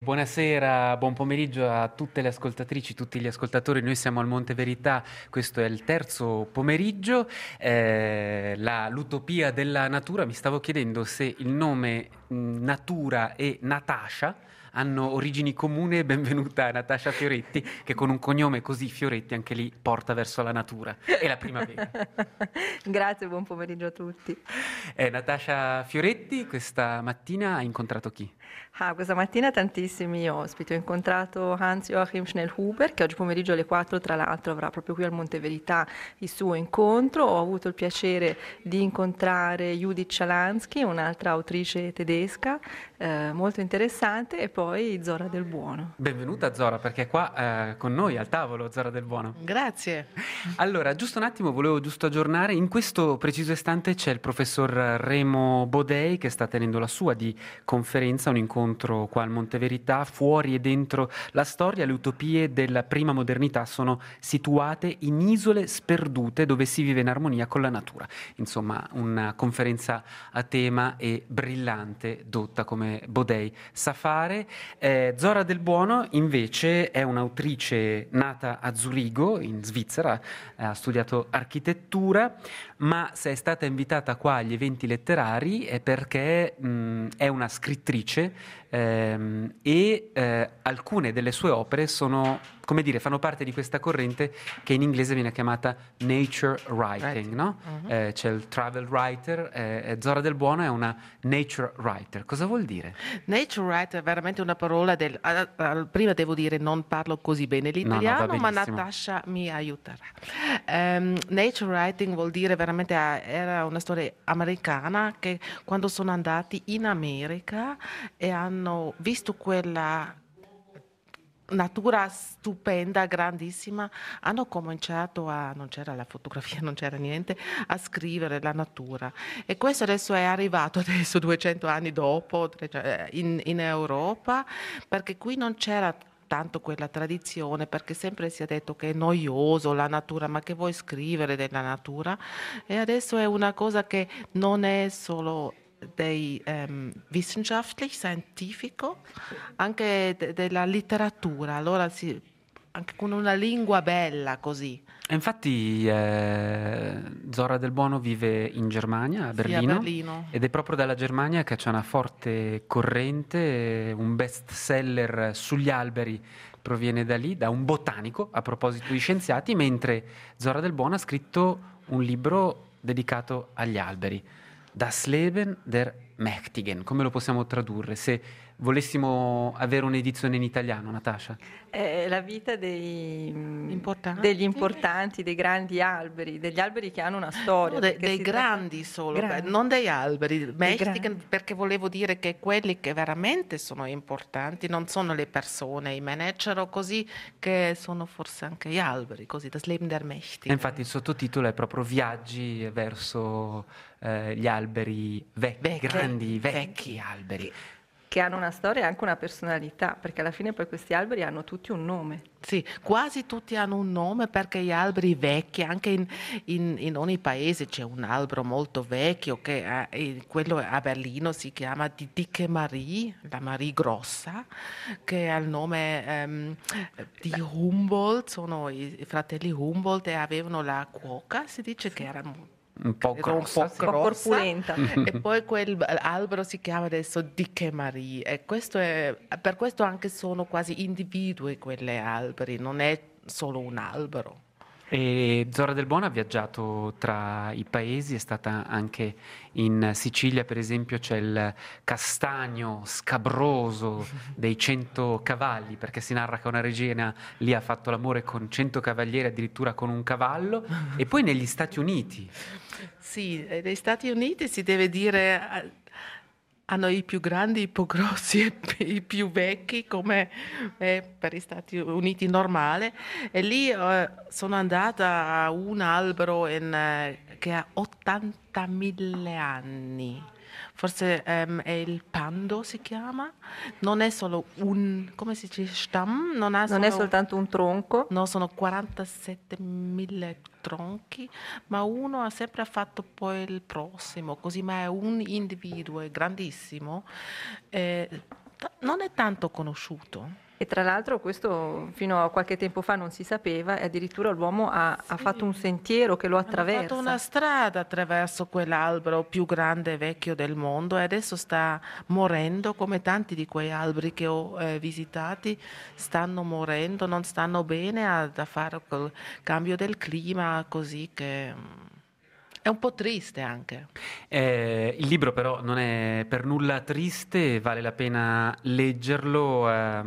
Buonasera, buon pomeriggio a tutte le ascoltatrici, tutti gli ascoltatori. Noi siamo al Monte Verità, questo è il terzo pomeriggio, l'utopia della natura. Mi stavo chiedendo se il nome Natura e Natascia hanno origini comuni. Benvenuta Natascia Fioretti, che con un cognome così Fioretti anche lì porta verso la natura e la primavera. Grazie, buon pomeriggio a tutti. Natascia Fioretti questa mattina ha incontrato chi? Questa mattina tantissimi ospiti. Ho incontrato Hans-Joachim Schnellhuber, che oggi pomeriggio alle 4 tra l'altro avrà proprio qui al Monte Verità il suo incontro. Ho avuto il piacere di incontrare Judith Schalansky, un'altra autrice tedesca, molto interessante, e poi Zora Del Buono. Benvenuta Zora, perché è qua con noi al tavolo, Zora Del Buono. Grazie. Allora, giusto un attimo, volevo giusto aggiornare. In questo preciso istante c'è il professor Remo Bodei che sta tenendo la sua di conferenza, un incontro qua al Monte Verità. Fuori e dentro la storia, le utopie della prima modernità sono situate in isole sperdute dove si vive in armonia con la natura. Insomma, una conferenza a tema e brillante, dotta come Bodei sa fare. Zora Del Buono invece è un'autrice nata a Zurigo, in Svizzera, ha studiato architettura, ma se è stata invitata qua agli eventi letterari è perché è una scrittrice e alcune delle sue opere sono, come dire, fanno parte di questa corrente che in inglese viene chiamata nature writing, no? C'è il travel writer, Zora Del Buono è una nature writer. Cosa vuol dire? Nature writer è veramente una parola prima devo dire non parlo così bene l'italiano, va ma benissimo. Natascia mi aiuterà. Nature writing vuol dire veramente, era una storia americana che quando sono andati in America e hanno visto quella natura stupenda, grandissima, hanno cominciato non c'era la fotografia, non c'era niente, a scrivere la natura. E questo adesso è arrivato adesso 200 anni dopo in Europa, perché qui non c'era tanto quella tradizione, perché sempre si è detto che è noioso la natura, ma che vuoi scrivere della natura? E adesso è una cosa che non è solo wissenschaftlich, scientifico, anche della letteratura, allora anche con una lingua bella così. E infatti Zora Del Buono vive in Germania, a Sì, a Berlino, Berlino. ed è proprio dalla Germania che c'è una forte corrente, un best seller sugli alberi proviene da lì, da un botanico, a proposito di scienziati, mentre Zora Del Buono ha scritto un libro dedicato agli alberi, Das Leben der Mächtigen. Come lo possiamo tradurre? Se volessimo avere un'edizione in italiano, Natascia. È la vita Importanti. degli importanti, dei grandi alberi, degli alberi che hanno una storia. No, perché dei si tratta- grandi solo, Grandi. non degli alberi, grandi. perché volevo dire che quelli che veramente sono importanti non sono le persone, i manager o così, che sono forse anche gli alberi, così, das Leben der E Mächtigen. infatti il sottotitolo è proprio Viaggi verso gli alberi grandi, vecchi alberi. Che hanno una storia e anche una personalità, perché alla fine poi questi alberi hanno tutti un nome. Sì, quasi tutti hanno un nome perché gli alberi vecchi, anche in ogni paese c'è un albero molto vecchio, quello a Berlino si chiama di Dicke Marie, la Marie Grossa, che ha il nome di Humboldt, sono i fratelli Humboldt e avevano la cuoca, si dice che era Un po' era un grossa, po' sì. Un po' grossa. corpulenta. E poi quell'albero si chiama adesso Dicke Marie e per questo anche sono quasi individui quelle alberi, non è solo un albero. E Zora Del Buono ha viaggiato tra i paesi, è stata anche in Sicilia, per esempio, c'è il castagno scabroso dei 100 cavalli, perché si narra che una regina lì ha fatto l'amore con 100 cavalieri, addirittura con un cavallo, e poi negli Stati Uniti. Sì, negli Stati Uniti si deve dire hanno i più grandi, i più grossi e i più vecchi, come è per gli Stati Uniti normale. E lì sono andata a un albero che ha 80.000 anni. Forse è il Pando si chiama. Non è solo come si dice, Stamm, Non è soltanto un tronco. no, sono 47.000 tronchi, ma uno ha sempre fatto poi il prossimo, così, ma è un individuo, è grandissimo. non è tanto conosciuto. E tra l'altro questo fino a qualche tempo fa non si sapeva e addirittura l'uomo ha fatto un sentiero che lo attraversa. Ha fatto una strada attraverso quell'albero più grande e vecchio del mondo e adesso sta morendo come tanti di quei alberi che ho visitati stanno morendo, non stanno bene a fare col cambio del clima così che è un po' triste anche. Il libro però non è per nulla triste, vale la pena leggerlo.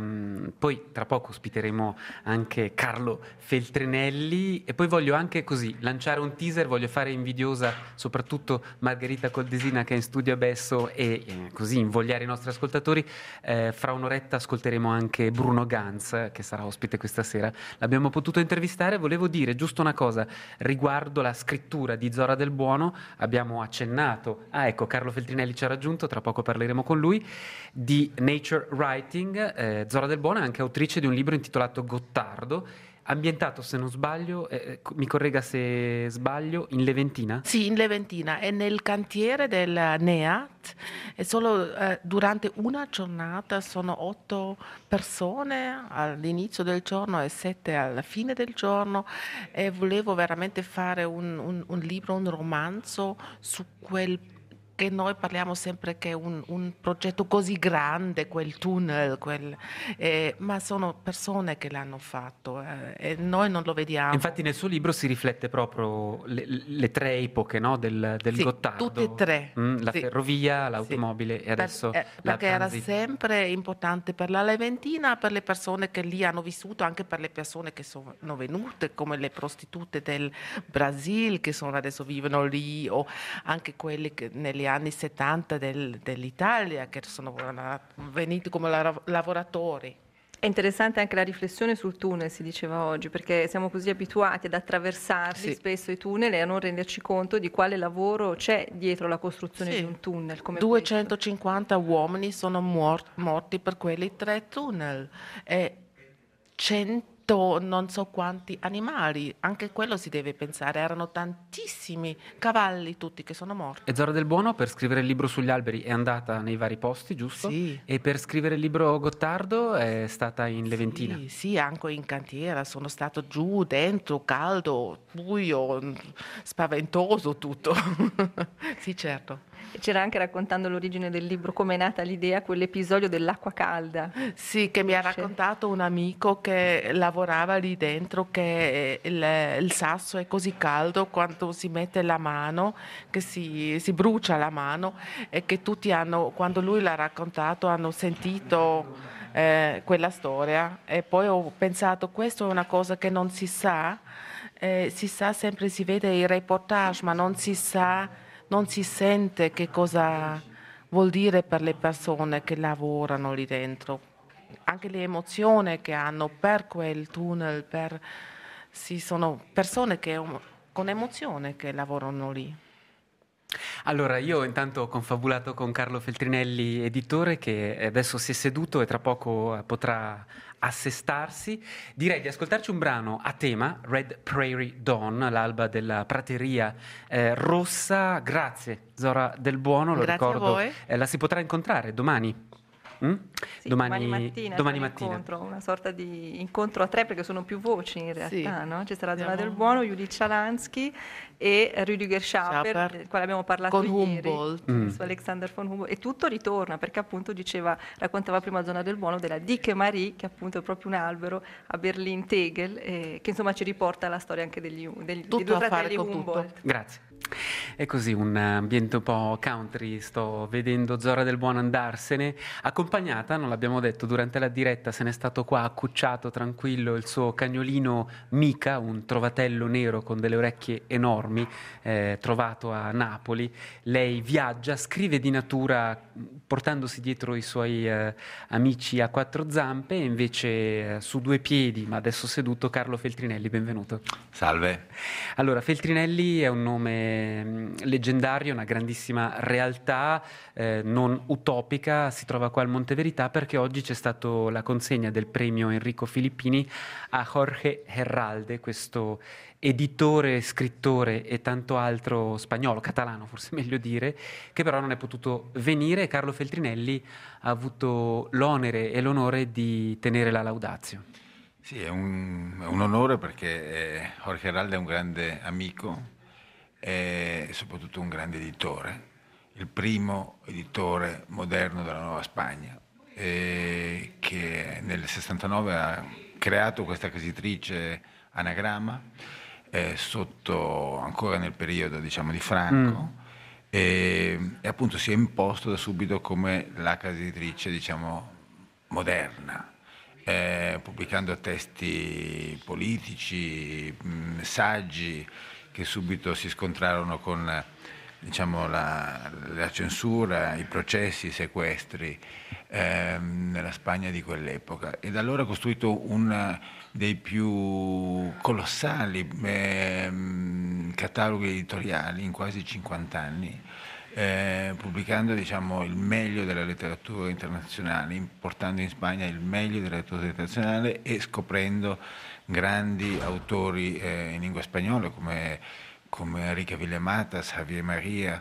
Poi tra poco ospiteremo anche Carlo Feltrinelli e poi voglio anche così lanciare un teaser, voglio fare invidiosa soprattutto Margherita Coldesina che è in studio a Besso e così invogliare i nostri ascoltatori. Fra un'oretta ascolteremo anche Bruno Ganz che sarà ospite questa sera. L'abbiamo potuto intervistare, volevo dire giusto una cosa riguardo la scrittura di Zora Del Buono, abbiamo accennato, ecco Carlo Feltrinelli ci ha raggiunto, tra poco parleremo con lui, di Nature Writing. Zora Del Buono è anche autrice di un libro intitolato Gottardo, ambientato, se non sbaglio, mi corregga se sbaglio, in Leventina? Sì, in Leventina, è nel cantiere del NEAT e solo durante una giornata sono 8 persone all'inizio del giorno e 7 alla fine del giorno e volevo veramente fare un libro, un romanzo su quel che noi parliamo sempre che è un progetto così grande, quel tunnel, ma sono persone che l'hanno fatto e noi non lo vediamo. Infatti nel suo libro si riflette proprio le 3 epoche, no, del sì, Gottardo. Tutte e 3. La sì. ferrovia, l'automobile e adesso la perché era transit. sempre importante per la Leventina, per le persone che lì hanno vissuto, anche per le persone che sono venute, come le prostitute del Brasile che adesso vivono lì, o anche quelli che negli anni 70 dell'Italia che sono venuti come lavoratori. È interessante anche la riflessione sul tunnel, si diceva oggi, perché siamo così abituati ad attraversarli spesso i tunnel e a non renderci conto di quale lavoro c'è dietro la costruzione di un tunnel come 250 uomini sono morti per quelli 3 tunnel e 100 non so quanti animali, anche quello si deve pensare, erano tantissimi cavalli tutti che sono morti. E Zora Del Buono per scrivere il libro sugli alberi è andata nei vari posti, giusto? Sì. E per scrivere il libro Gottardo è stata in Leventina? Sì, anche in cantiera, sono stato giù, dentro, caldo, buio, spaventoso tutto. Sì, certo. C'era anche raccontando l'origine del libro, come è nata l'idea, quell'episodio dell'acqua calda. Sì, che mi ha raccontato un amico che lavorava lì dentro, che il sasso è così caldo quando si mette la mano, che si brucia la mano e che tutti quando lui l'ha raccontato, hanno sentito quella storia e poi ho pensato, questo è una cosa che non si sa sempre, si vede i reportage, ma non si sa, non si sente che cosa vuol dire per le persone che lavorano lì dentro. Anche le emozioni che hanno per quel tunnel, sono persone con emozione che lavorano lì. Allora, io intanto ho confabulato con Carlo Feltrinelli, editore, che adesso si è seduto e tra poco potrà assestarsi. Direi di ascoltarci un brano a tema, Red Prairie Dawn, l'alba della prateria rossa. Grazie Zora Del Buono, lo Grazie ricordo. a voi. La si potrà incontrare domani. Sì, domani mattina. Incontro, una sorta di incontro a 3 perché sono più voci in realtà, no? Ci sarà Zora Del Buono, Judith Shalansky e Rüdiger Schaper, del quale abbiamo parlato con ieri, Humboldt. su Alexander von Humboldt, e tutto ritorna perché appunto raccontava prima Zora Del Buono della Dicke Marie, che appunto è proprio un albero a Berlin-Tegel, che insomma ci riporta alla storia anche dei due fratelli Humboldt. Grazie. È così un ambiente un po' country, sto vedendo Zora Del Buono andarsene, accompagnata, non l'abbiamo detto, durante la diretta se n'è stato qua accucciato tranquillo il suo cagnolino Mica, un trovatello nero con delle orecchie enormi, trovato a Napoli. Lei viaggia, scrive di natura portandosi dietro i suoi amici a 4 zampe e invece su 2 piedi, ma adesso seduto, Carlo Feltrinelli, benvenuto. Salve. Allora, Feltrinelli è un nome leggendario, una grandissima realtà non utopica, si trova qua al Monteverità perché oggi c'è stata la consegna del premio Enrico Filippini a Jorge Herralde, questo editore, scrittore e tanto altro spagnolo, catalano forse meglio dire, che però non è potuto venire. Carlo Feltrinelli ha avuto l'onere e l'onore di tenere la laudatio. Sì, è un onore perché Jorge Herralde è un grande amico e soprattutto un grande editore, il primo editore moderno della Nuova Spagna, che nel 69 ha creato questa casa editrice Anagrama, ancora nel periodo diciamo, di Franco, e appunto si è imposto da subito come la casa editrice diciamo, moderna. Pubblicando testi politici, saggi che subito si scontrarono con diciamo, la censura, i processi, i sequestri nella Spagna di quell'epoca. E da allora ha costruito uno dei più colossali cataloghi editoriali in quasi 50 anni. Pubblicando diciamo, il meglio della letteratura internazionale, portando in Spagna il meglio della letteratura internazionale e scoprendo grandi autori in lingua spagnola come Enrique Villamatas, Javier Maria,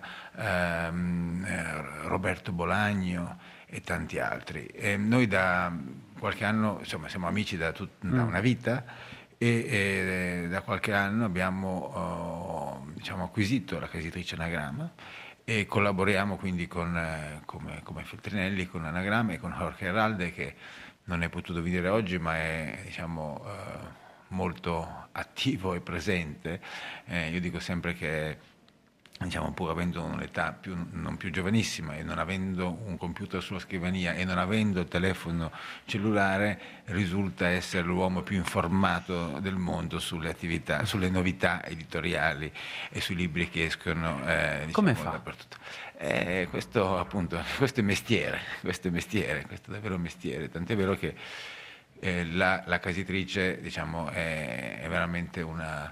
Roberto Bolaño e tanti altri. Noi da qualche anno, insomma, siamo amici da una vita e da qualche anno abbiamo diciamo, acquisito la casa editrice Anagrama e collaboriamo quindi come Feltrinelli con Anagrama e con Jorge Herralde, che non è potuto venire oggi ma è diciamo, molto attivo e presente. Io dico sempre che diciamo, pur avendo un'età non più giovanissima e non avendo un computer sulla scrivania e non avendo il telefono cellulare, risulta essere l'uomo più informato del mondo sulle attività, sulle novità editoriali e sui libri che escono diciamo, come fa? dappertutto. Questo appunto, questo è mestiere, questo è davvero mestiere, tant'è vero che la casa editrice diciamo, è veramente un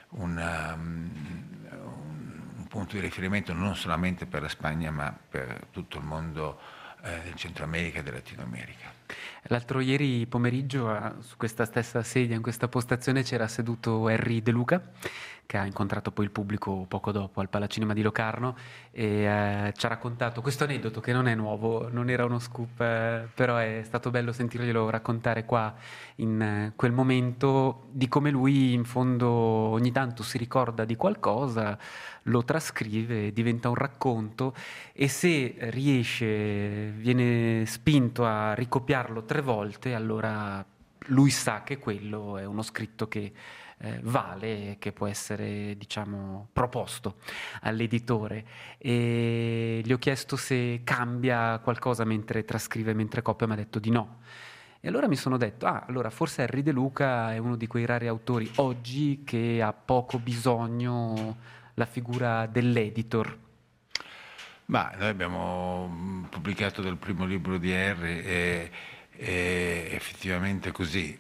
punto di riferimento non solamente per la Spagna ma per tutto il mondo del Centro America e del Latino America. L'altro ieri pomeriggio su questa stessa sedia, in questa postazione, c'era seduto Henry De Luca, che ha incontrato poi il pubblico poco dopo al Palacinema di Locarno e ci ha raccontato questo aneddoto che non è nuovo, non era uno scoop, però è stato bello sentirglielo raccontare qua in quel momento, di come lui in fondo ogni tanto si ricorda di qualcosa, lo trascrive, diventa un racconto e se riesce, viene spinto a ricopiarlo 3 volte, allora lui sa che quello è uno scritto che vale, che può essere diciamo proposto all'editore. E gli ho chiesto se cambia qualcosa mentre trascrive, mentre copia, mi ha detto di no. E allora mi sono detto, allora forse Henry De Luca è uno di quei rari autori oggi che ha poco bisogno la figura dell'editor. Ma noi abbiamo pubblicato del primo libro di Henry e effettivamente così.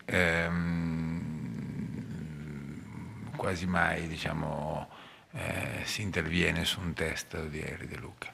Quasi mai diciamo, si interviene su un testo di Henry De Luca.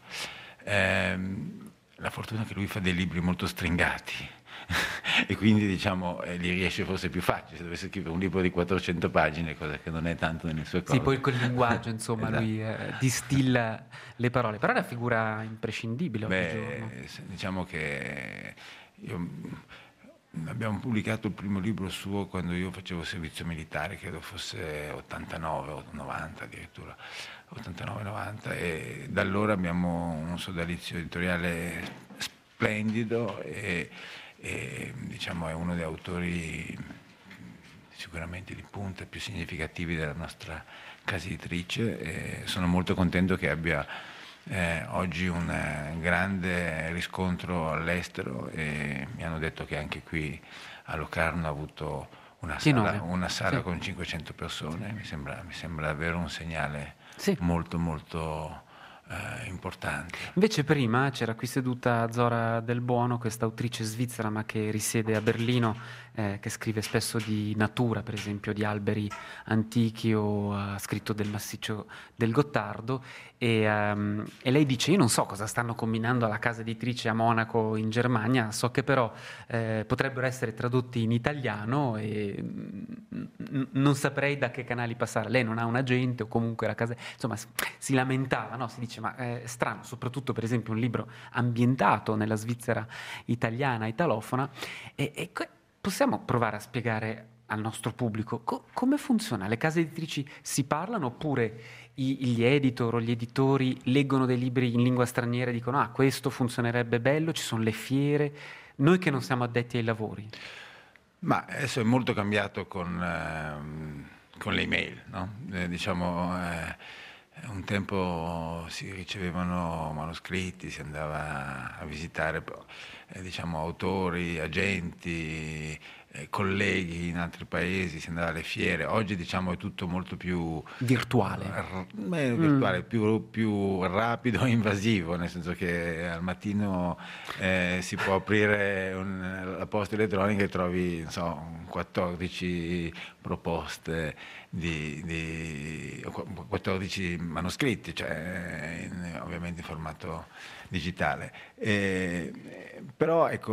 La fortuna è che lui fa dei libri molto stringati e quindi diciamo, li riesce forse più facile. Se dovesse scrivere un libro di 400 pagine, cosa che non è tanto nelle sue cose. Sì, poi col linguaggio insomma esatto. Lui distilla le parole, però è una figura imprescindibile oggigiorno. Diciamo che abbiamo pubblicato il primo libro suo quando io facevo servizio militare, credo fosse 89 o 90 addirittura, 89-90, e da allora abbiamo un sodalizio editoriale splendido e diciamo è uno degli autori sicuramente di punta più significativi della nostra casa editrice e sono molto contento che abbia oggi un grande riscontro all'estero e mi hanno detto che anche qui a Locarno ha avuto una sala sì. Con 500 persone, mi sembra davvero un segnale sì. molto molto importante. Invece prima c'era qui seduta Zora Del Buono, questa autrice svizzera ma che risiede a Berlino, che scrive spesso di natura, per esempio di alberi antichi, o ha scritto del massiccio del Gottardo, e lei dice: io non so cosa stanno combinando alla casa editrice a Monaco in Germania, so che però potrebbero essere tradotti in italiano e non saprei da che canali passare. Lei non ha un agente, o comunque la casa, insomma, si lamentava, no? Si dice: ma è strano, soprattutto per esempio un libro ambientato nella Svizzera italiana, italofona, e possiamo provare a spiegare al nostro pubblico come funziona? Le case editrici si parlano, oppure gli editor o gli editori leggono dei libri in lingua straniera e dicono: ah, questo funzionerebbe bello, ci sono le fiere, noi che non siamo addetti ai lavori? Ma adesso è molto cambiato con le email, no? Un tempo si ricevevano manoscritti, si andava a visitare autori, agenti, colleghi in altri paesi, si andava alle fiere. Oggi è tutto molto più virtuale, virtuale, più rapido e invasivo, nel senso che al mattino si può aprire la posta elettronica e trovi 14 proposte di 14 manoscritti, ovviamente in formato digitale. Però ecco,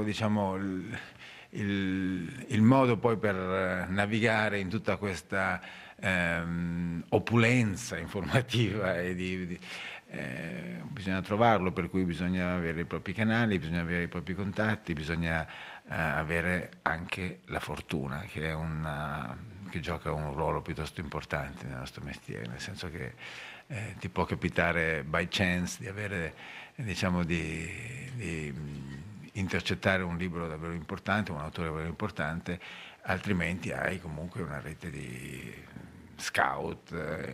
il modo poi per navigare in tutta questa opulenza informativa bisogna trovarlo, per cui bisogna avere i propri canali, bisogna avere i propri contatti, bisogna avere anche la fortuna, che gioca un ruolo piuttosto importante nel nostro mestiere, nel senso che ti può capitare by chance di avere, di intercettare un libro davvero importante, un autore davvero importante, altrimenti hai comunque una rete di scout,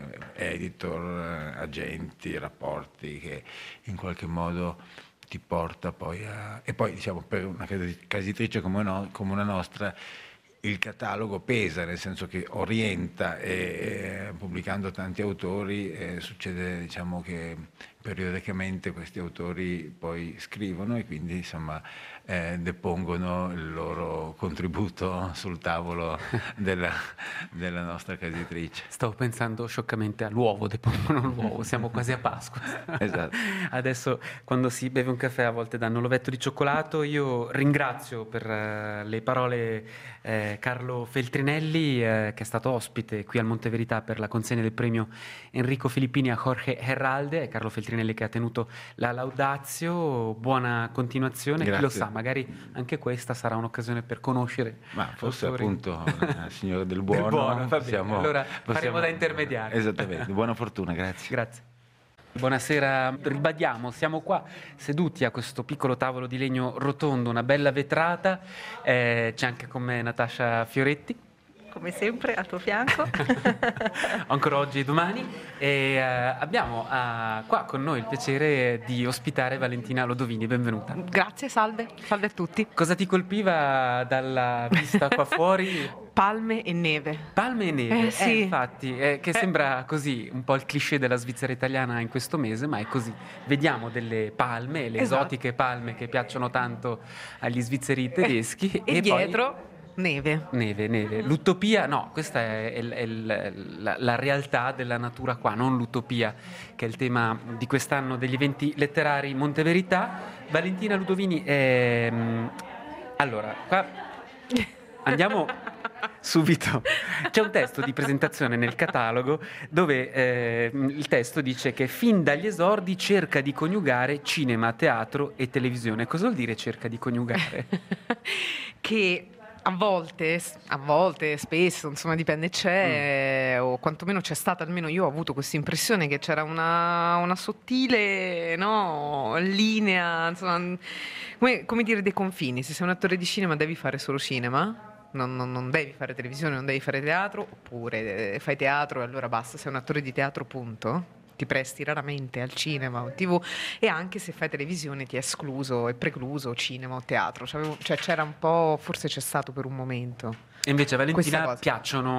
editor, agenti, rapporti che in qualche modo ti porta poi a... E poi per una casa editrice come una nostra il catalogo pesa, nel senso che orienta, e pubblicando tanti autori succede che periodicamente questi autori poi scrivono e quindi depongono il loro contributo sul tavolo della nostra casa editrice. Stavo pensando scioccamente all'uovo, depongono l'uovo, siamo quasi a Pasqua. Esatto. Adesso quando si beve un caffè a volte danno l'ovetto di cioccolato. Io ringrazio per le parole Carlo Feltrinelli, che è stato ospite qui al Monte Verità per la consegna del premio Enrico Filippini a Jorge Herralde. Carlo Feltrinelli che ha tenuto la Laudatio. Buona continuazione. Grazie. Chi lo sa, magari anche questa sarà un'occasione per conoscere. Ma forse autori. Appunto il signore Del Buono, allora faremo da intermediari. Esattamente, buona fortuna, grazie. Grazie. Buonasera, ribadiamo, siamo qua seduti a questo piccolo tavolo di legno rotondo, una bella vetrata, c'è anche con me Natascia Fioretti. Come sempre al tuo fianco. Ancora oggi e domani, e abbiamo qua con noi il piacere di ospitare Valentina Lodovini, benvenuta. Grazie, salve a tutti. Cosa ti colpiva dalla vista qua fuori? Palme e neve. Palme e neve, sì. Infatti, che sembra così un po' il cliché della Svizzera italiana in questo mese, ma è così. Vediamo delle palme, le esotiche palme che piacciono tanto agli svizzeri tedeschi. E dietro... Poi... Neve. L'utopia, no, questa è la realtà della natura qua, non l'utopia, che è il tema di quest'anno degli eventi letterari Monte Verità. Valentina Ludovini, allora, qua andiamo subito. C'è un testo di presentazione nel catalogo dove il testo dice che fin dagli esordi cerca di coniugare cinema, teatro e televisione. Cosa vuol dire cerca di coniugare? Che... A volte, spesso, insomma dipende, c'è, o quantomeno c'è stata, almeno io ho avuto questa impressione che c'era una sottile, no, linea, insomma, come dire, dei confini. Se sei un attore di cinema devi fare solo cinema, non devi fare televisione, non devi fare teatro, oppure fai teatro e allora basta, sei un attore di teatro, punto. Ti presti raramente al cinema o TV, e anche se fai televisione ti è escluso e precluso cinema o teatro, cioè c'era un po', forse c'è stato per un momento. E invece a Valentina piacciono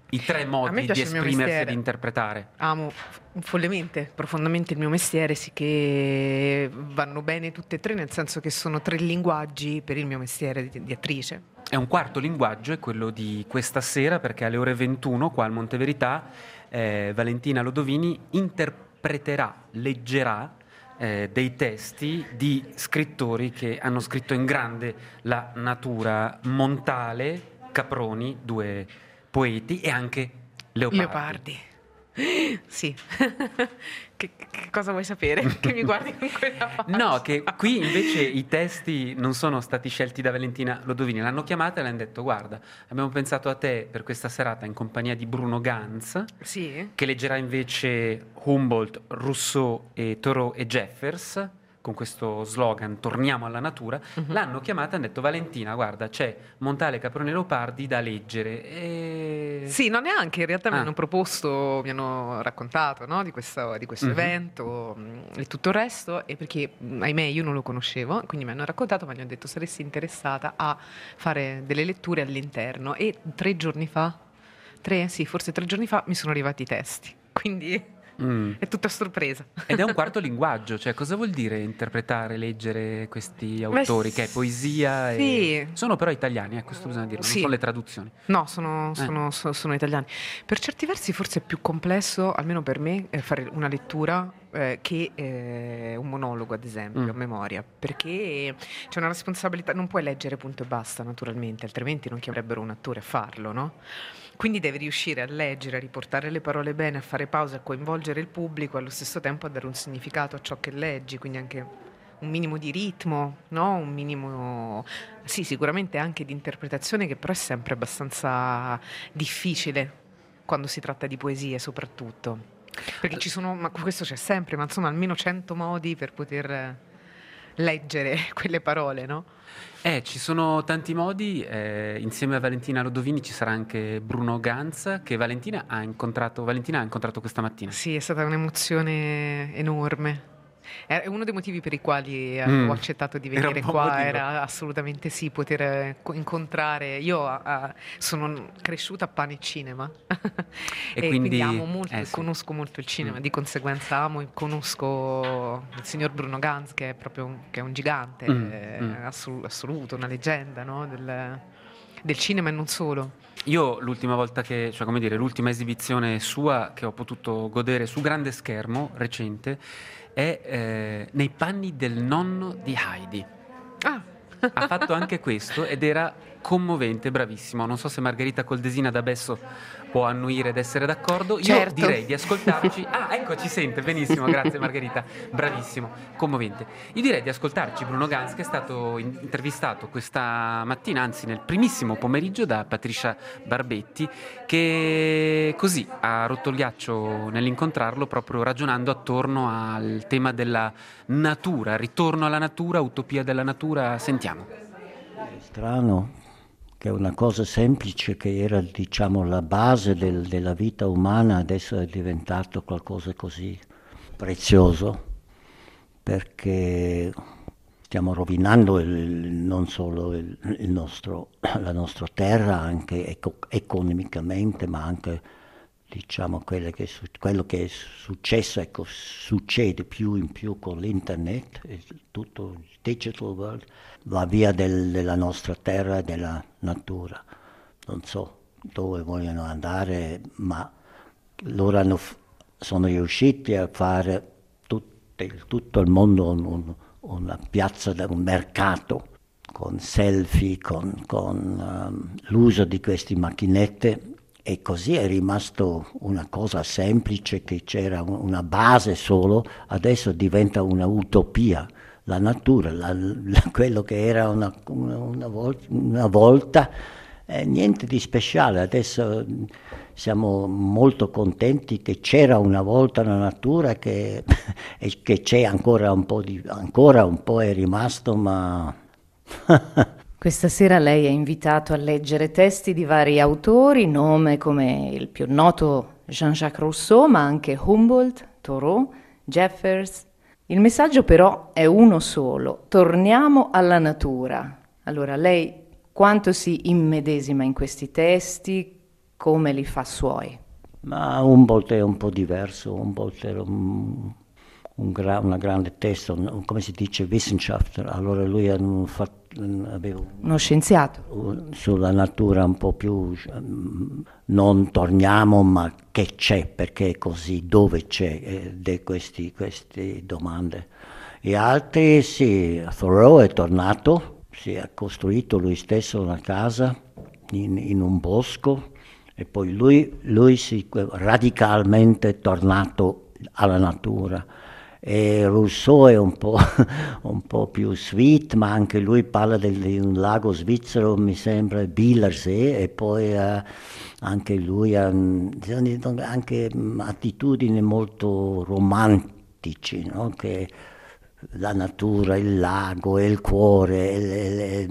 i 3 A me modi di piace il mio esprimersi e mestiere. di interpretare. Amo follemente, profondamente il mio mestiere, sì che vanno bene tutte e 3, nel senso che sono 3 linguaggi per il mio mestiere di attrice. È un quarto linguaggio, è quello di questa sera, perché alle ore 21 qua al Monteverità Valentina Lodovini interpreterà, leggerà dei testi di scrittori che hanno scritto in grande la natura: Montale, Caproni, 2 poeti, e anche Leopardi. Sì. Che cosa vuoi sapere? Che mi guardi con quella faccia? No, che qui invece i testi non sono stati scelti da Valentina Lodovini, l'hanno chiamata e le hanno detto: guarda, abbiamo pensato a te per questa serata in compagnia di Bruno Ganz, Sì? che leggerà invece Humboldt, Rousseau e Thoreau e Jeffers, con questo slogan "Torniamo alla natura". L'hanno chiamata e hanno detto: Valentina, guarda, c'è Montale, Caproni e Leopardi da leggere. E... Sì, non neanche, in realtà mi Ah. hanno proposto, mi hanno raccontato, no, di questo evento e tutto il resto, e perché ahimè io non lo conoscevo, quindi mi hanno raccontato, ma gli ho detto: saresti interessata a fare delle letture all'interno, e 3 giorni fa, forse 3 giorni fa mi sono arrivati i testi, quindi è tutta sorpresa. Ed è un quarto linguaggio, cioè cosa vuol dire interpretare, leggere questi autori, che è poesia sì. e... Sono però italiani, questo bisogna dirlo, Sì. non sono le traduzioni. No, sono italiani. Per certi versi forse è più complesso, almeno per me, fare una lettura che un monologo, ad esempio, a memoria, perché c'è una responsabilità, non puoi leggere punto e basta, naturalmente, altrimenti non chiamerebbero un attore a farlo, no? Quindi devi riuscire a leggere, a riportare le parole bene, a fare pause, a coinvolgere il pubblico, allo stesso tempo a dare un significato a ciò che leggi, quindi anche un minimo di ritmo, no? Un minimo, sì, sicuramente anche di interpretazione, che però è sempre abbastanza difficile quando si tratta di poesie, soprattutto. Perché ci sono, ma questo c'è sempre, ma insomma almeno 100 modi per poter leggere quelle parole, no? Ci sono tanti modi, insieme a Valentina Lodovini ci sarà anche Bruno Ganz, che Valentina ha incontrato questa mattina. Sì, è stata un'emozione enorme. È uno dei motivi per i quali ho accettato di venire un buon qua, motivo. era assolutamente sì, poter incontrare. Io sono cresciuta a pane e cinema E e quindi amo quindi- molto, sì. conosco molto il cinema, di conseguenza amo e conosco il signor Bruno Ganz, che è proprio che è un gigante assoluto, una leggenda, no? del cinema e non solo. Io l'ultima volta l'ultima esibizione sua che ho potuto godere su grande schermo, recente, è Nei panni del nonno di Heidi. Ah, Ha fatto anche questo ed era commovente, bravissimo. Non so se Margherita Coldesina da adesso può annuire ed essere d'accordo. Io Certo. direi di ascoltarci. Ah, ecco, ci sente, benissimo, grazie Margherita, bravissimo, commovente. Io direi di ascoltarci Bruno Ganz, che è stato intervistato questa mattina, anzi nel primissimo pomeriggio, da Patricia Barbetti, che così ha rotto il ghiaccio nell'incontrarlo, proprio ragionando attorno al tema della natura, ritorno alla natura, utopia della natura. Sentiamo. È strano che una cosa semplice che era, diciamo, la base della vita umana adesso è diventato qualcosa così prezioso, perché stiamo rovinando non solo la nostra terra, anche economicamente, ma anche, diciamo, quello che è successo, ecco, succede più in più con l'internet, tutto il digital world va via della nostra terra e della natura. Non so dove vogliono andare, ma loro sono riusciti a fare tutto il mondo una piazza, un mercato, con selfie, con l'uso di queste macchinette. E così è rimasto una cosa semplice, che c'era una base solo, adesso diventa una utopia. La natura, quello che era una volta, niente di speciale. Adesso siamo molto contenti che c'era una volta la natura, e che c'è ancora un po' è rimasto, ma... Questa sera lei è invitato a leggere testi di vari autori, nome come il più noto Jean-Jacques Rousseau, ma anche Humboldt, Thoreau, Jeffers. Il messaggio però è uno solo: torniamo alla natura. Allora, lei quanto si immedesima in questi testi? come li fa suoi? Ma Humboldt è un po' diverso, Humboldt era una grande testa, come si dice, Wissenschaftler, allora lui aveva Uno scienziato. sulla natura un po' più, non torniamo ma che c'è, perché è così, dove c'è, queste domande. E altri sì, Thoreau è tornato, si è costruito lui stesso una casa in un bosco e poi lui si radicalmente tornato alla natura. E Rousseau è un po' più sweet, ma anche lui parla di un lago svizzero, mi sembra, Bielersee, e poi anche lui ha anche attitudini molto romantici, no? Che la natura, il lago, il cuore,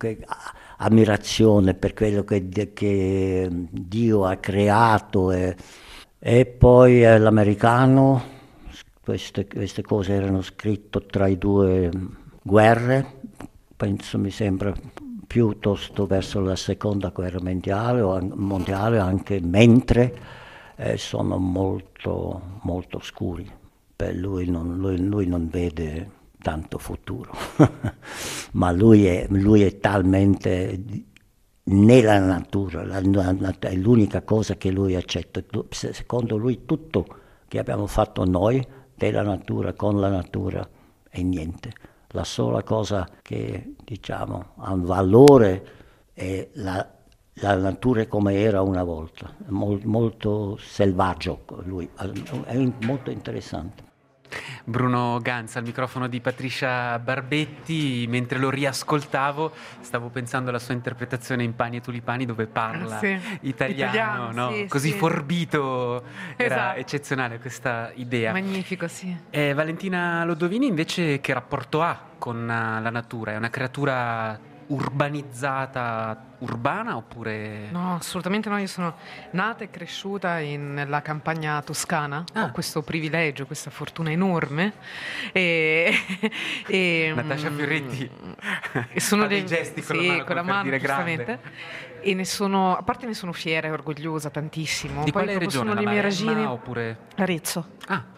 ammirazione per quello che Dio ha creato. E poi l'americano. Queste cose erano scritte tra i due guerre, penso mi sembra piuttosto verso la seconda guerra mondiale anche mentre sono molto, molto scuri. Per lui non vede tanto futuro, ma lui è talmente nella natura, è l'unica cosa che lui accetta. Secondo lui tutto che abbiamo fatto noi della natura, con la natura e niente. La sola cosa che diciamo ha un valore è la natura come era una volta, molto selvaggio lui, è molto interessante. Bruno Ganz al microfono di Patricia Barbetti. Mentre lo riascoltavo stavo pensando alla sua interpretazione in Pani e Tulipani, dove parla italiano, no? sì, Così sì. forbito, era Esatto. eccezionale questa idea. Magnifico, sì. Valentina Lodovini invece che rapporto ha con la natura? È una creatura urbanizzata, urbana oppure... No, assolutamente no, io sono nata e cresciuta nella campagna toscana, ho questo privilegio, questa fortuna enorme e Natascia Fioretti e sono fa dei gesti con la mano, per dire giustamente. grande. E a parte ne sono fiera e orgogliosa tantissimo. Di Poi quale proprio regione? sono La le mie Maremma ragine. oppure... Arezzo. Ah,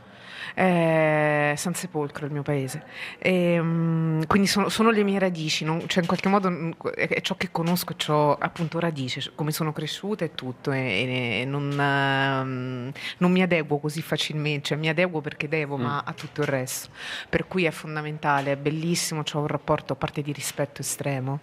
San Sepolcro, il mio paese. Quindi sono le mie radici, cioè in qualche modo è ciò che conosco, ciò appunto radice, cioè, come sono cresciuta e tutto, e non mi adeguo così facilmente, cioè mi adeguo perché devo, ma a tutto il resto. Per cui è fondamentale, è bellissimo, ho un rapporto a parte di rispetto estremo.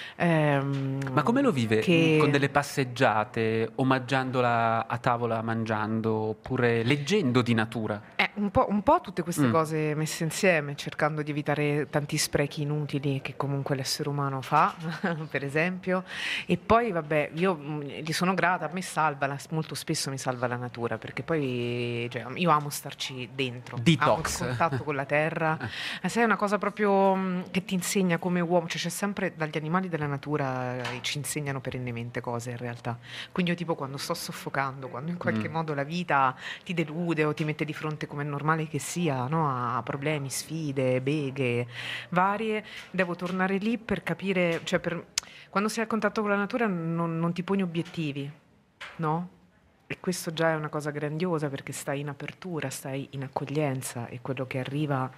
ma come lo vive? Con delle passeggiate, omaggiandola a tavola mangiando, oppure leggendo di natura? Un po' tutte queste cose messe insieme, cercando di evitare tanti sprechi inutili che comunque l'essere umano fa, per esempio. E poi, vabbè, io gli sono grata, a me molto spesso mi salva la natura, perché poi cioè, io amo starci dentro, Detox. amo il contatto con la terra. Sai, è una cosa proprio che ti insegna come uomo, cioè c'è sempre dagli animali della natura, ci insegnano perennemente cose in realtà. Quindi io tipo quando sto soffocando, quando in qualche modo la vita ti delude o ti mette di fronte, come è normale che sia, no? A problemi, sfide, beghe varie, devo tornare lì per capire, cioè quando sei a contatto con la natura non ti poni obiettivi, no? E questo già è una cosa grandiosa, perché stai in apertura, stai in accoglienza, e quello che arriva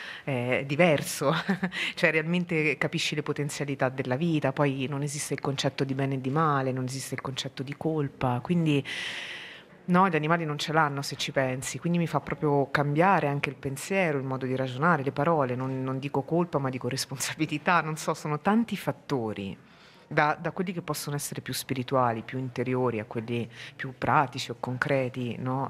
è diverso, cioè realmente capisci le potenzialità della vita. Poi non esiste il concetto di bene e di male, non esiste il concetto di colpa, quindi no, gli animali non ce l'hanno, se ci pensi, quindi mi fa proprio cambiare anche il pensiero, il modo di ragionare, le parole, non dico colpa ma dico responsabilità, non so, sono tanti fattori. Da quelli che possono essere più spirituali, più interiori, a quelli più pratici o concreti, no?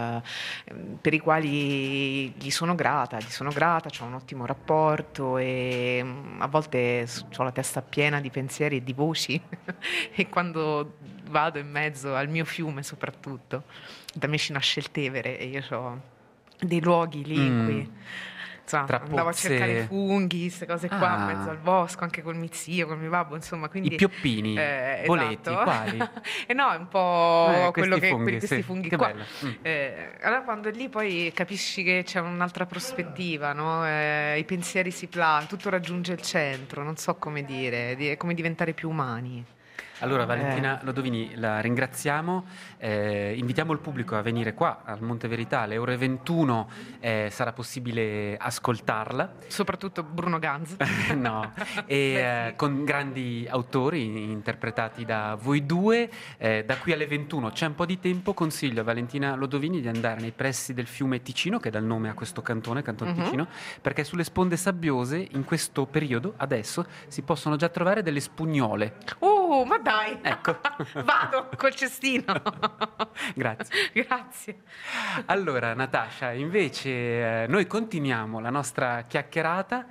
Per i quali gli sono grata, c'ho un ottimo rapporto, e a volte ho la testa piena di pensieri e di voci e quando vado in mezzo al mio fiume, soprattutto, da me ci nasce il Tevere e io ho dei luoghi lì in cui... Insomma, andavo a cercare funghi, queste cose qua, in mezzo al bosco, anche col mio zio, col mio babbo, insomma, quindi... I pioppini, boletti, esatto. quali? No, è un po' quello questi funghi che qua. bello. Allora quando è lì poi capisci che c'è un'altra prospettiva, no? I pensieri si tutto raggiunge il centro, non so come dire, è come diventare più umani. Allora Valentina Lodovini, la ringraziamo, invitiamo il pubblico a venire qua al Monte Verità alle ore 21, sarà possibile ascoltarla. Soprattutto Bruno Ganz. No, e con grandi autori interpretati da voi due. Da qui alle 21 c'è un po' di tempo, consiglio a Valentina Lodovini di andare nei pressi del fiume Ticino, che dà il nome a questo cantone, Canton Ticino, perché sulle sponde sabbiose in questo periodo, adesso, si possono già trovare delle spugnole. Ma dai, Ecco. Vado col cestino. Grazie. Grazie. Allora, Natascia, invece noi continuiamo la nostra chiacchierata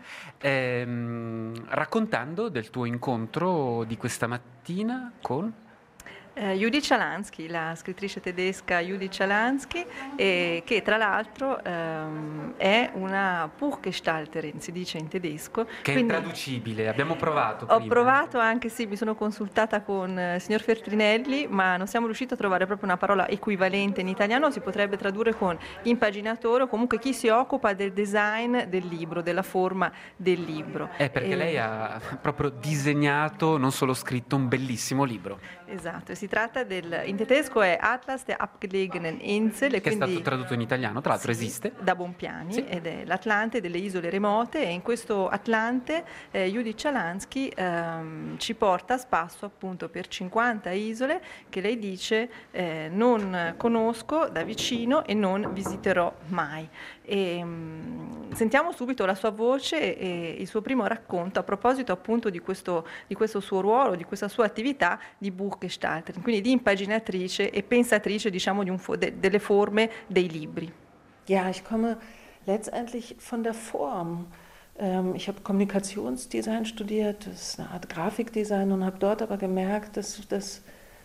raccontando del tuo incontro di questa mattina con... Judith Shalansky, la scrittrice tedesca Judith Shalansky, che tra l'altro è una Buchgestalterin, si dice in tedesco. Che è intraducibile, abbiamo provato Ho prima. provato anche, sì, mi sono consultata con il signor Feltrinelli, ma non siamo riusciti a trovare proprio una parola equivalente in italiano, si potrebbe tradurre con impaginatore o comunque chi si occupa del design del libro, della forma del libro. Perché lei ha proprio disegnato, non solo scritto, un bellissimo libro. Esatto, si tratta in tedesco è Atlas der abgelegenen Insel, e che è quindi stato tradotto in italiano, tra l'altro esiste. Da Bonpiani, sì. Ed è l'Atlante delle isole remote, e in questo Atlante Judith Shalansky ci porta a spasso appunto per 50 isole che lei dice non conosco da vicino e non visiterò mai. Sentiamo subito la sua voce e il suo primo racconto a proposito appunto di questo suo ruolo, di questa sua attività di Buchgestalterin, quindi di impaginatrice e pensatrice, diciamo, delle forme dei libri. Ja, ich komme letztendlich von der Form. Ich habe Kommunikationsdesign studiert, das ist eine Art Grafikdesign, und habe dort aber gemerkt, dass das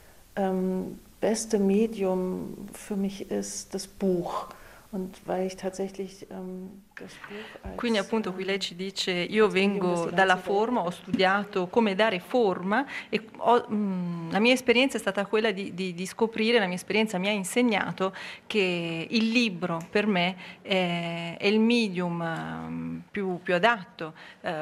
beste Medium für mich ist das Buch. Und weil ich tatsächlich das Buch als, Quindi appunto qui lei ci dice: io vengo dalla forma, ho studiato come dare forma e la mia esperienza è stata quella di scoprire, la mia esperienza mi ha insegnato che il libro per me è il medium più adatto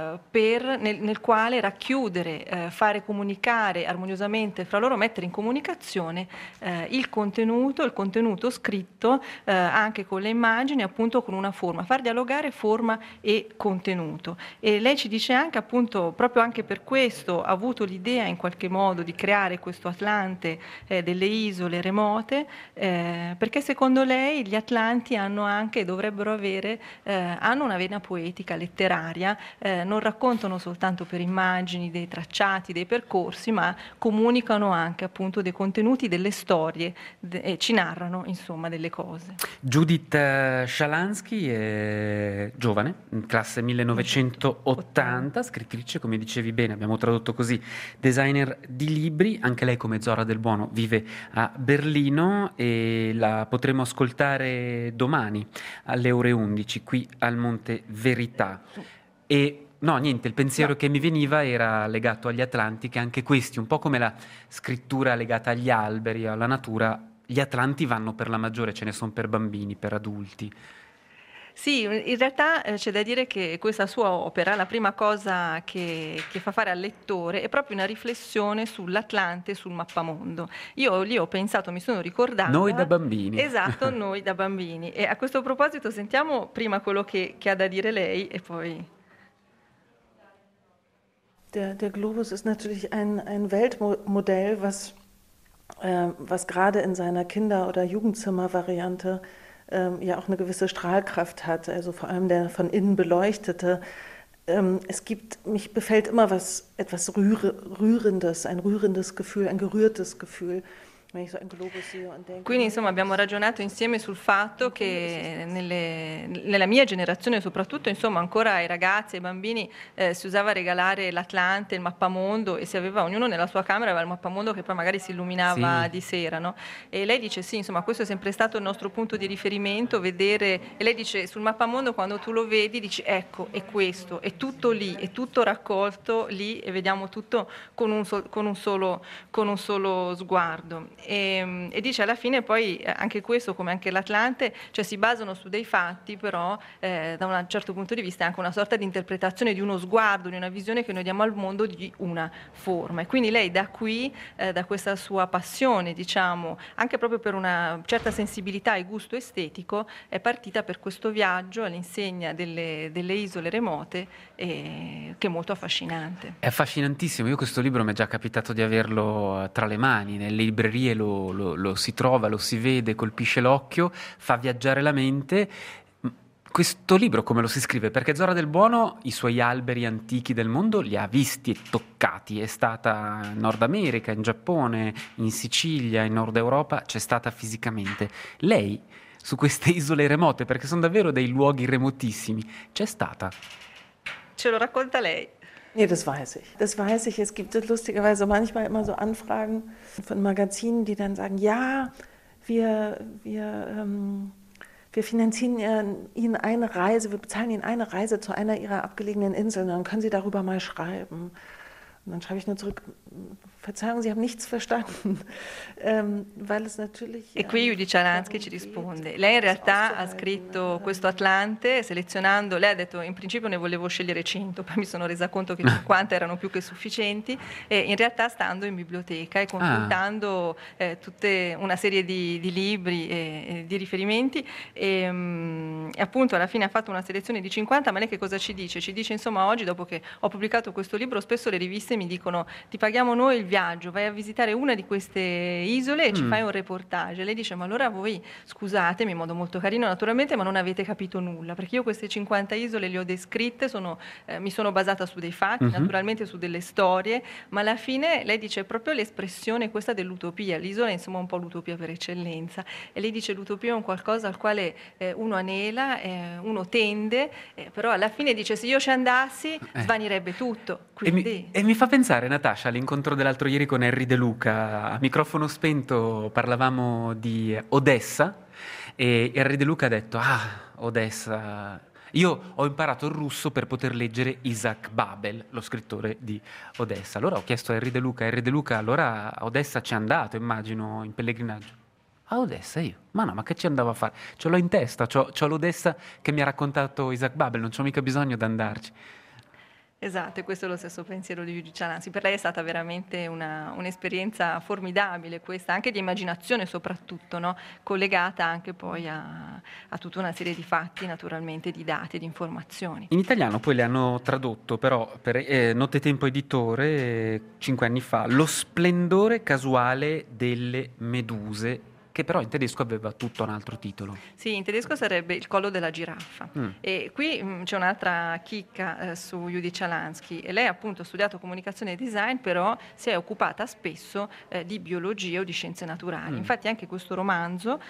nel quale racchiudere, fare comunicare armoniosamente fra loro, mettere in comunicazione il contenuto scritto anche con le immagini, appunto con una forma, far dialogare forma e contenuto. E lei ci dice anche, appunto, proprio anche per questo ha avuto l'idea in qualche modo di creare questo Atlante delle isole remote, perché secondo lei gli Atlanti hanno anche, dovrebbero avere, hanno una vena poetica, letteraria, non raccontano soltanto per immagini dei tracciati, dei percorsi, ma comunicano anche appunto dei contenuti, delle storie, e ci narrano insomma delle cose. Judith Shalansky è giovane, in classe 1980, scrittrice, come dicevi bene, abbiamo tradotto così, designer di libri, anche lei come Zora Del Buono vive a Berlino e la potremo ascoltare domani alle ore 11 qui al Monte Verità. E no, niente, il pensiero che mi veniva era legato agli Atlanti, che anche questi, un po' come la scrittura legata agli alberi, alla natura, gli Atlanti vanno per la maggiore, ce ne sono per bambini, per adulti. Sì, in realtà c'è da dire che questa sua opera, la prima cosa che fa fare al lettore è proprio una riflessione sull'Atlante e sul mappamondo. Io lì ho pensato, mi sono ricordata... Noi da bambini. Esatto, noi da bambini. E a questo proposito sentiamo prima quello che ha da dire lei e poi... Der Globus ist natürlich ein Weltmodell, was gerade in seiner Kinder- oder Jugendzimmervariante ja auch eine gewisse Strahlkraft hat, also vor allem der von innen beleuchtete. Mich befällt immer etwas Rührendes, ein rührendes Gefühl, ein gerührtes Gefühl. Quindi insomma abbiamo ragionato insieme sul fatto che nella mia generazione soprattutto, insomma, ancora ai ragazzi, ai bambini si usava regalare l'Atlante, il mappamondo, e si aveva, ognuno nella sua camera aveva il mappamondo che poi magari si illuminava di sera, no? E lei dice sì, insomma, questo è sempre stato il nostro punto di riferimento, vedere, e lei dice sul mappamondo quando tu lo vedi dici ecco, è questo, è tutto lì, è tutto raccolto lì e vediamo tutto con un solo sguardo. e dice alla fine poi anche questo, come anche l'Atlante, cioè si basano su dei fatti, però da un certo punto di vista è anche una sorta di interpretazione di uno sguardo, di una visione che noi diamo al mondo di una forma. E quindi lei da qui, da questa sua passione, diciamo, anche proprio per una certa sensibilità e gusto estetico, è partita per questo viaggio all'insegna delle isole remote, che è molto affascinante. È affascinantissimo, io questo libro mi è già capitato di averlo tra le mani, nelle librerie lo si trova, lo si vede, colpisce l'occhio, fa viaggiare la mente. Questo libro come lo si scrive? Perché Zora del Buono i suoi alberi antichi del mondo li ha visti e toccati, è stata in Nord America, in Giappone, in Sicilia, in Nord Europa, c'è stata fisicamente. Lei su queste isole remote, perché sono davvero dei luoghi remotissimi, c'è stata? Ce lo racconta lei. Nee, das weiß ich. Das weiß ich. Es gibt lustigerweise manchmal immer so Anfragen von Magazinen, die dann sagen, ja, wir finanzieren Ihnen eine Reise, wir bezahlen Ihnen eine Reise zu einer Ihrer abgelegenen Inseln, dann können Sie darüber mal schreiben. Und dann schreibe ich nur zurück, Verzeihung, Sie haben nichts verstanden, weil es natürlich... E qui Judica Lansky ci risponde, lei in realtà ha scritto questo Atlante selezionando, lei ha detto in principio ne volevo scegliere 100, poi mi sono resa conto che 50 erano più che sufficienti, e in realtà stando in biblioteca e consultando tutta una serie di libri e di riferimenti, e appunto alla fine ha fatto una selezione di 50, ma lei che cosa ci dice? Ci dice insomma oggi, dopo che ho pubblicato questo libro, spesso le riviste mi dicono ti paghiamo noi il viaggio, vai a visitare una di queste isole e ci fai un reportage. Lei dice ma allora voi scusatemi in modo molto carino naturalmente, ma non avete capito nulla, perché io queste 50 isole le ho descritte, mi sono basata su dei fatti, naturalmente su delle storie, ma alla fine lei dice proprio l'espressione questa dell'utopia, l'isola è insomma un po' l'utopia per eccellenza, e lei dice l'utopia è un qualcosa al quale uno anela, uno tende, però alla fine dice se io ci andassi svanirebbe tutto. Quindi... E mi fa pensare, Natascia, all'incontro dell'altro ieri con Henry De Luca. A microfono spento parlavamo di Odessa e Henry De Luca ha detto Odessa, io ho imparato il russo per poter leggere Isaac Babel, lo scrittore di Odessa. Allora ho chiesto a Henry De Luca, allora a Odessa ci è andato, immagino, in pellegrinaggio. A Odessa io? Ma no, ma che ci andavo a fare? Ce l'ho in testa, c'ho l'Odessa che mi ha raccontato Isaac Babel, non c'ho mica bisogno di andarci. Esatto, e questo è lo stesso pensiero di Judica Lansky. Per lei è stata veramente un'esperienza formidabile questa, anche di immaginazione soprattutto, no? Collegata anche poi a tutta una serie di fatti, naturalmente, di dati, di informazioni. In italiano poi le hanno tradotto però per Nottetempo Editore 5 anni fa Lo splendore casuale delle meduse, che però in tedesco aveva tutto un altro titolo. Sì, in tedesco sarebbe Il collo della giraffa. E qui c'è un'altra chicca su Judica Lansky, e lei appunto ha studiato comunicazione e design, però si è occupata spesso di biologia o di scienze naturali. Infatti anche questo romanzo,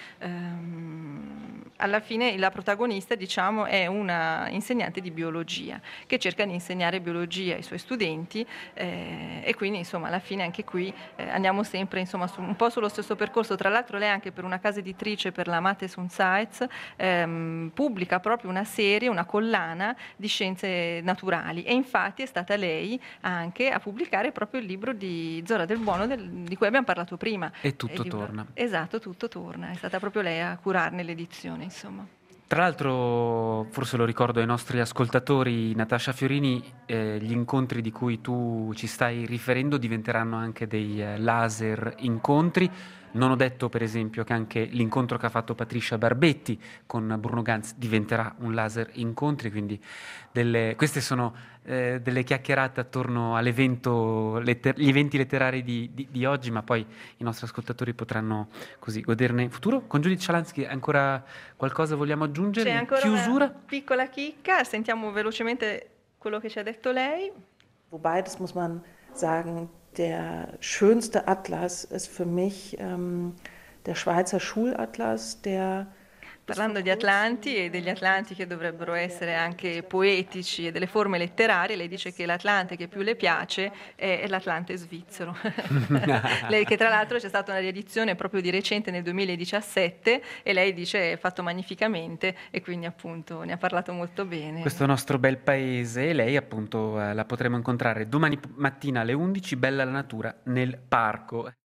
alla fine la protagonista, diciamo, è una insegnante di biologia che cerca di insegnare biologia ai suoi studenti, e quindi insomma alla fine anche qui andiamo sempre insomma un po' sullo stesso percorso. Tra l'altro lei anche per una casa editrice, per la Mates und Zeitz, pubblica proprio una serie, una collana di scienze naturali, e infatti è stata lei anche a pubblicare proprio il libro di Zora del Buono di cui abbiamo parlato prima. E tutto torna. Esatto, tutto torna, è stata proprio lei a curarne l'edizione, insomma. Tra l'altro, forse lo ricordo ai nostri ascoltatori, Natascia Fiorini, gli incontri di cui tu ci stai riferendo diventeranno anche dei laser incontri. Non ho detto, per esempio, che anche l'incontro che ha fatto Patricia Barbetti con Bruno Ganz diventerà un laser incontri, quindi queste sono delle chiacchierate attorno all'evento, gli eventi letterari di oggi, ma poi i nostri ascoltatori potranno così goderne in futuro. Con Judica Lansky ancora qualcosa vogliamo aggiungere? C'è ancora chiusura? Una piccola chicca, sentiamo velocemente quello che ci ha detto lei. Wobei, das muss man sagen, der schönste Atlas ist für mich der Schweizer Schulatlas, der... Parlando di Atlanti e degli Atlanti che dovrebbero essere anche poetici e delle forme letterarie, lei dice che l'Atlante che più le piace è l'Atlante svizzero. Lei, che tra l'altro c'è stata una riedizione proprio di recente nel 2017, e lei dice è fatto magnificamente, e quindi appunto ne ha parlato molto bene. Questo nostro bel paese, lei appunto la potremo incontrare domani mattina alle 11, Bella la natura, nel parco.